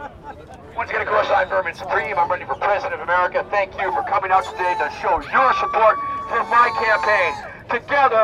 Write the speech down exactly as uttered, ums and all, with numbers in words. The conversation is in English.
Once again, of course, I'm Vermin Supreme. I'm running for President of America. Thank you for coming out today to show your support for my campaign. Together,